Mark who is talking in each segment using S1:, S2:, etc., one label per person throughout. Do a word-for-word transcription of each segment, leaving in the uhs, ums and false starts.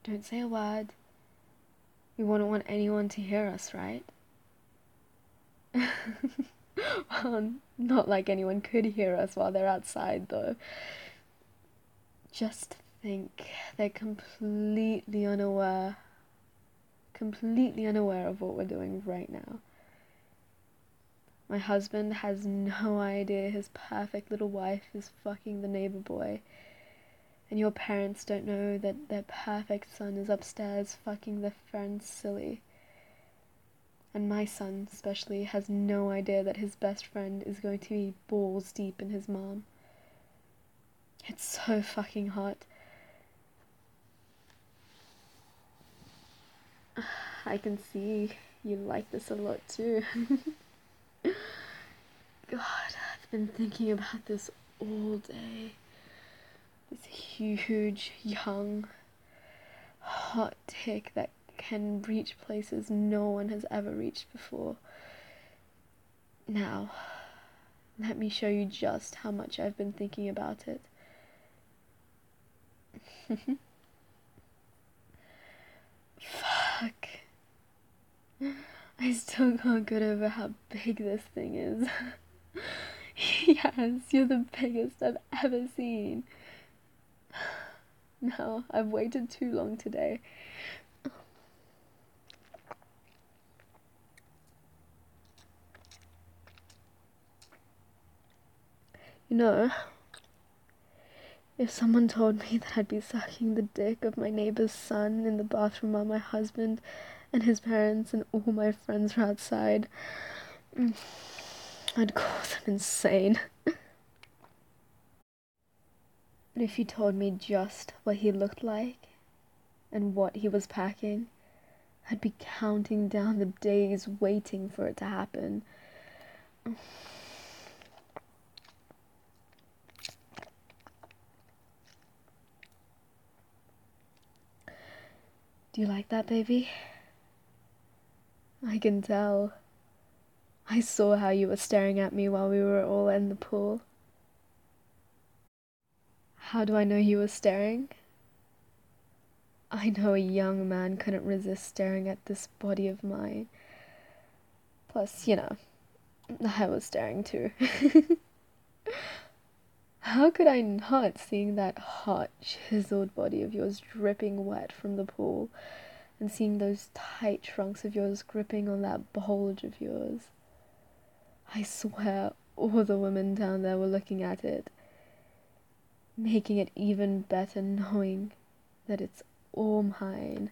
S1: Don't say a word. We wouldn't want anyone to hear us, right? Well, not like anyone could hear us while they're outside, though. Just think, they're completely unaware, completely unaware of what we're doing right now. My husband has no idea his perfect little wife is fucking the neighbor boy. And your parents don't know that their perfect son is upstairs fucking their friend silly. And my son, especially, has no idea that his best friend is going to be balls deep in his mom. It's so fucking hot. I can see you like this a lot too. God, I've been thinking about this all day. This huge, young, hot tick that can reach places no one has ever reached before. Now, let me show you just how much I've been thinking about it. Fuck. I still can't get over how big this thing is. Yes, you're the biggest I've ever seen. No, I've waited too long today. You know, if someone told me that I'd be sucking the dick of my neighbor's son in the bathroom while my husband and his parents and all my friends were outside, I'd call them insane. But if you told me just what he looked like and what he was packing, I'd be counting down the days waiting for it to happen. Do you like that, baby? I can tell. I saw how you were staring at me while we were all in the pool. How do I know you were staring? I know a young man couldn't resist staring at this body of mine. Plus, you know, I was staring too. How could I not, seeing that hot, chiseled body of yours dripping wet from the pool, and seeing those tight trunks of yours gripping on that bulge of yours? I swear all the women down there were looking at it, making it even better knowing that it's all mine.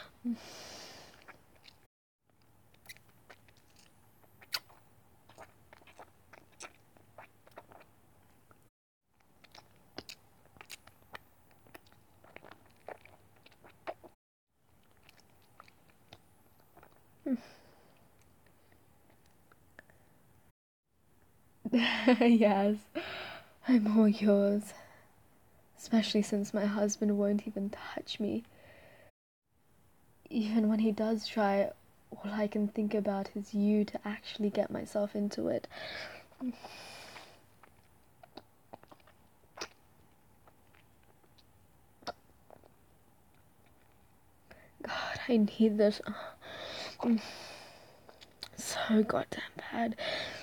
S1: Yes, I'm all yours. Especially since my husband won't even touch me. Even when he does try, all I can think about is you to actually get myself into it. God, I need this so goddamn bad.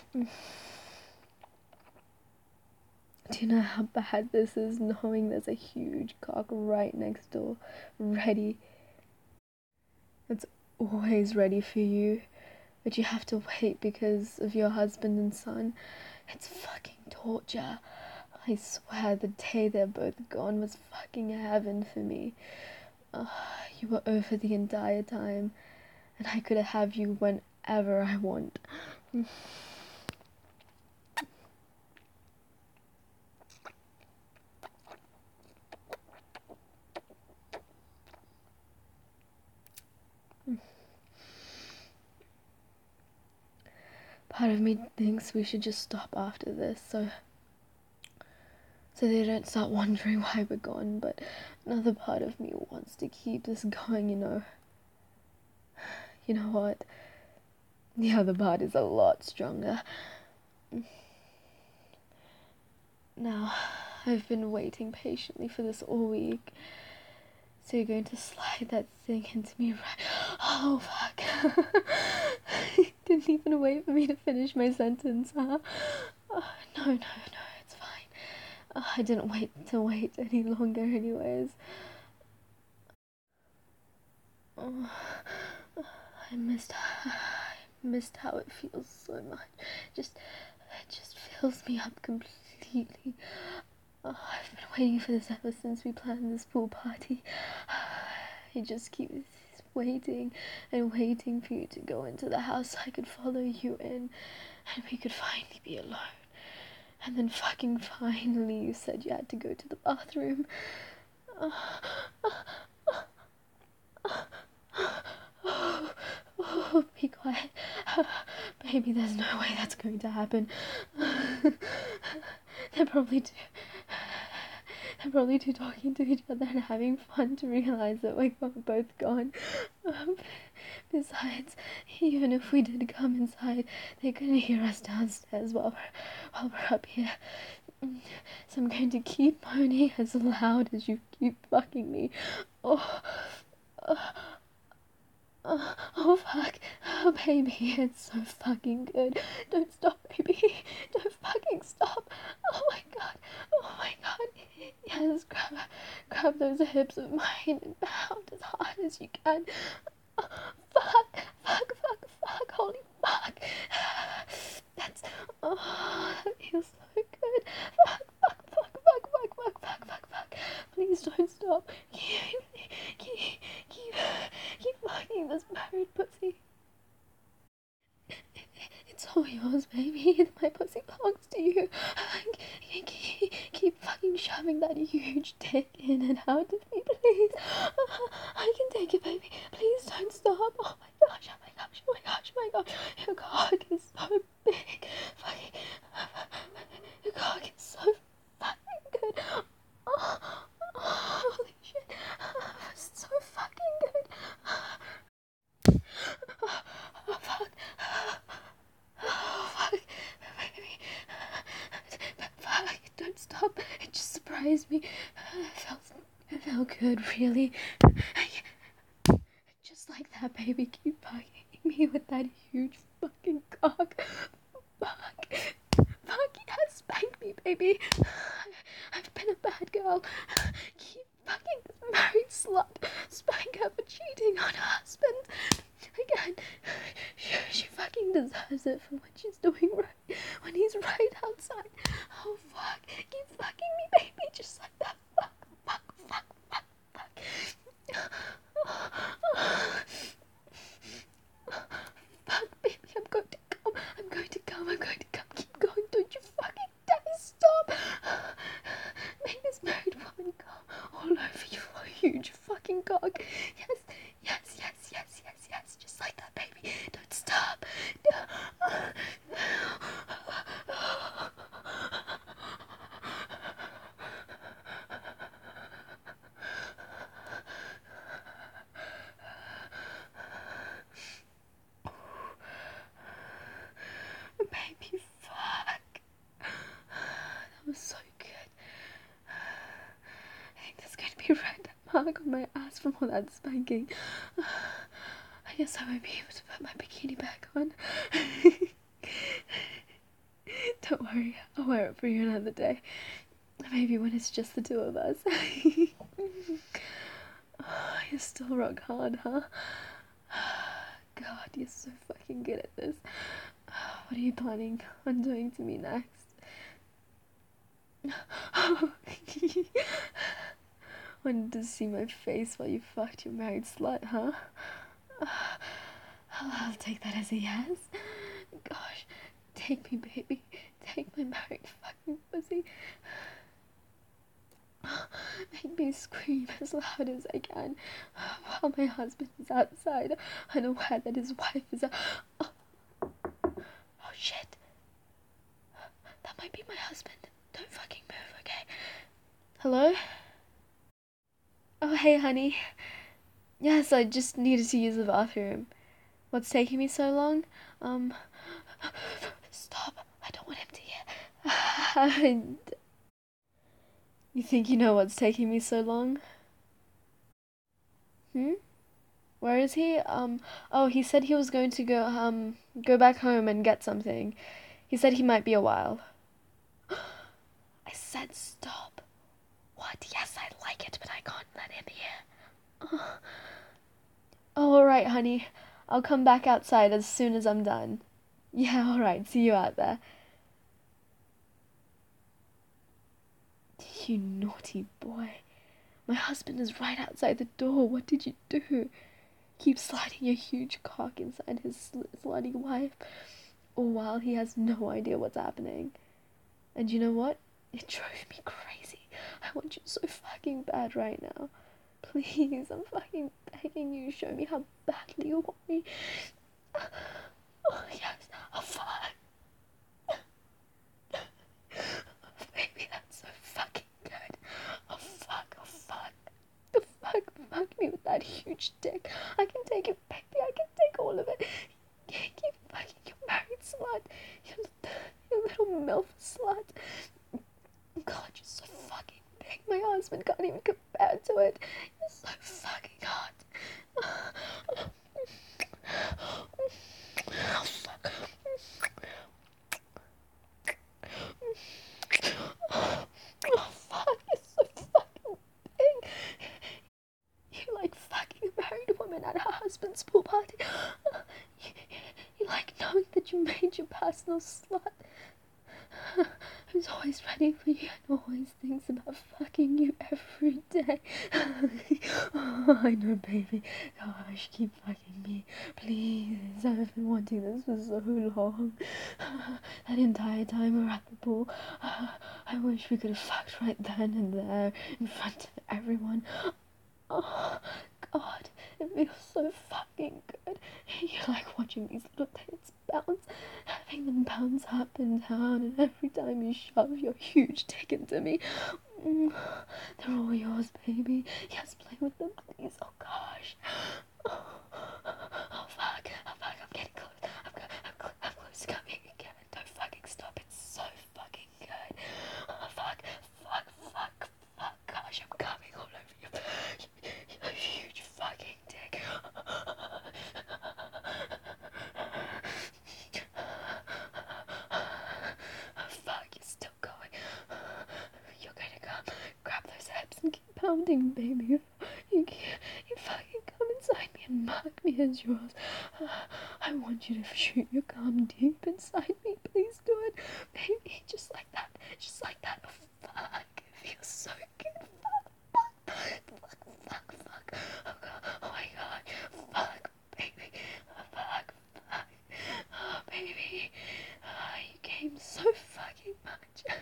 S1: Do you know how bad this is, knowing there's a huge cock right next door, ready? It's always ready for you, but you have to wait because of your husband and son. It's fucking torture. I swear the day they're both gone was fucking heaven for me. Uh, you were over the entire time, and I could have you whenever I want. Part of me thinks we should just stop after this, so so they don't start wondering why we're gone, but another part of me wants to keep this going, you know. You know what? The other part is a lot stronger. Now, I've been waiting patiently for this all week, So you're going to slide that thing into me, right? Oh, fuck. Didn't even wait for me to finish my sentence, huh? Oh, no, no, no, it's fine. Oh, I didn't wait to wait any longer anyways. Oh, I missed, I missed how it feels so much. Just, it just fills me up completely. Oh, I've been waiting for this ever since we planned this pool party. I just keep waiting and waiting for you to go into the house so I could follow you in and we could finally be alone. And then fucking finally you said you had to go to the bathroom. Oh, oh, oh, be quiet. Baby, there's no way that's going to happen. They're probably too... They're probably too talking to each other and having fun to realize that we're both gone. Um, besides, even if we did come inside, they couldn't hear us downstairs while we're, while we're up here. So I'm going to keep moaning as loud as you keep fucking me. Oh, oh, oh, oh fuck. Oh, baby, it's so fucking good. Don't stop, baby. Don't fucking stop. Oh my god. Oh my god. Yes, grab, grab those hips of mine and pound as hard as you can. Oh, fuck, fuck, fuck, fuck, holy fuck. That's, oh, that feels so good. Fuck, fuck, fuck, fuck, fuck, fuck, fuck, fuck, fuck. Please don't stop. Keep, keep, keep, keep fucking this married pussy. It's all yours, baby. My pussy belongs to you. Keep, keep fucking shoving that huge dick in and out of me, please. I can take it, baby. Please don't stop. Oh my gosh, oh my gosh, oh my gosh, oh my gosh. Your cock is so big. Fucking, your cock is so fucking good. Oh, oh, holy shit. It's so fucking good. Oh, oh fuck. Oh, fuck, baby. Fuck, don't stop. It just surprised me. It felt, it felt good, really. Just like that, baby. Keep fucking me with that huge fucking cock. Fuck. Fuck, yes, spank me, baby. I've been a bad girl. Keep fucking this married slut. Spank her for cheating on her husband. Again, she, she fucking deserves it for what she's doing right when he's right outside. Oh fuck, keep fucking me, baby, just like that. Fuck, fuck, fuck, fuck, fuck. Fuck, baby, I'm going to come. I'm going to come. I'm going to come. Keep going. Don't you fucking dare stop. Make this married woman come all over you for a huge fucking cock. Yes, yes, yes, yes, yes, yes. Just like that, baby. Don't stop. Baby, fuck. That was so good. I think there's going to be a red mark on my ass from all that spanking. I guess I won't be able to put my bikini back on. Don't worry, I'll wear it for you another day. Maybe when it's just the two of us. Oh, you're still rock hard, huh? God, you're so fucking good at this. What are you planning on doing to me next? Wanted to see my face while you fucked your married slut, huh? I'll, I'll take that as a yes. Gosh, take me, baby. Take my married fucking pussy. Make me scream as loud as I can while my husband is outside, unaware that his wife is a... Oh, oh shit. That might be my husband. Don't fucking move, okay? Hello? Oh, hey, honey. Yes, I just needed to use the bathroom. What's taking me so long? Um... Stop. I don't want him to hear. You think you know what's taking me so long? Hmm? Where is he? Um, oh, he said he was going to go, um, go back home and get something. He said he might be a while. I said stop. What? Yes, I like it, but I can't let him hear. Oh, alright, honey. I'll come back outside as soon as I'm done. Yeah, alright, see you out there. You naughty boy. My husband is right outside the door. What did you do? Keep sliding your huge cock inside his sl- slutty wife, all while he has no idea what's happening. And you know what? It drove me crazy. I want you so fucking bad right now. Please, I'm fucking begging you, show me how badly you want me. Oh, yes. Oh, fuck. Baby, that's so fucking good. Oh, fuck. Oh, fuck. The fuck? Fuck me with that huge dick. I can take it, baby. I can take all of it. Keep fucking your married slut. You, you little MILF slut. God, you're so fucking big. My husband can't even compare to it. You're so fucking hot. Oh, fuck. Oh, fuck. You're so fucking big. You like fucking a married woman at her husband's pool party. You, you like knowing that you made your personal slut. Who's always ready for you and always thinks about fucking you every day. Oh, I know, baby. Gosh, keep fucking me. Please. I've been wanting this for so long. That entire time we were at the pool, I wish we could have fucked right then and there in front of everyone. Oh, God, it feels so fucking good. You like watching these little tits bounce, having them bounce up and down, and every time you shove your huge dick into me, mm, they're all yours, baby. Yes, play with them, please. Oh, gosh. Oh, oh fuck. Oh, fuck. I'm getting close. I'm, go- I'm, cl- I'm close to coming again. Don't fucking stop. It's so fucking good. Oh, fuck. Fuck. Fuck. Fuck. Gosh, I'm coming all over you. You huge fucking dick. Fuck, you're still going. You're gonna come. Grab those hips and keep pounding, baby. You, you, you fucking come inside me and mark me as yours. I want you to shoot your cum deep inside me. Please do it, baby. Just like that. Just like that. Oh, fuck. It feels so good. Fuck. Fuck. Fuck. Fuck. Oh, God. Oh my God. Fuck, baby. Fuck. Fuck. Oh, baby. Oh, you came so fucking much.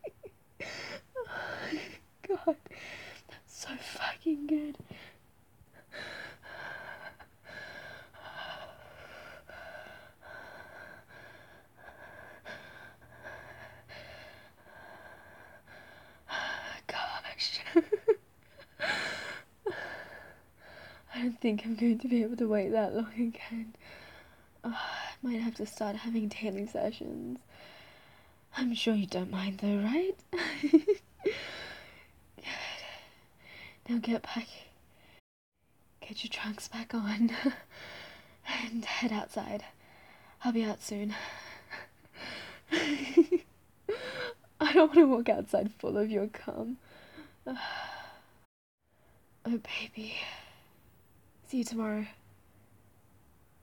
S1: Oh, God. That's so fucking good. Gosh. I don't think I'm going to be able to wait that long again. Oh, I might have to start having daily sessions. I'm sure you don't mind though, right? Good. Now get back. Get your trunks back on. And head outside. I'll be out soon. I don't want to walk outside full of your cum. Oh, baby. See you tomorrow.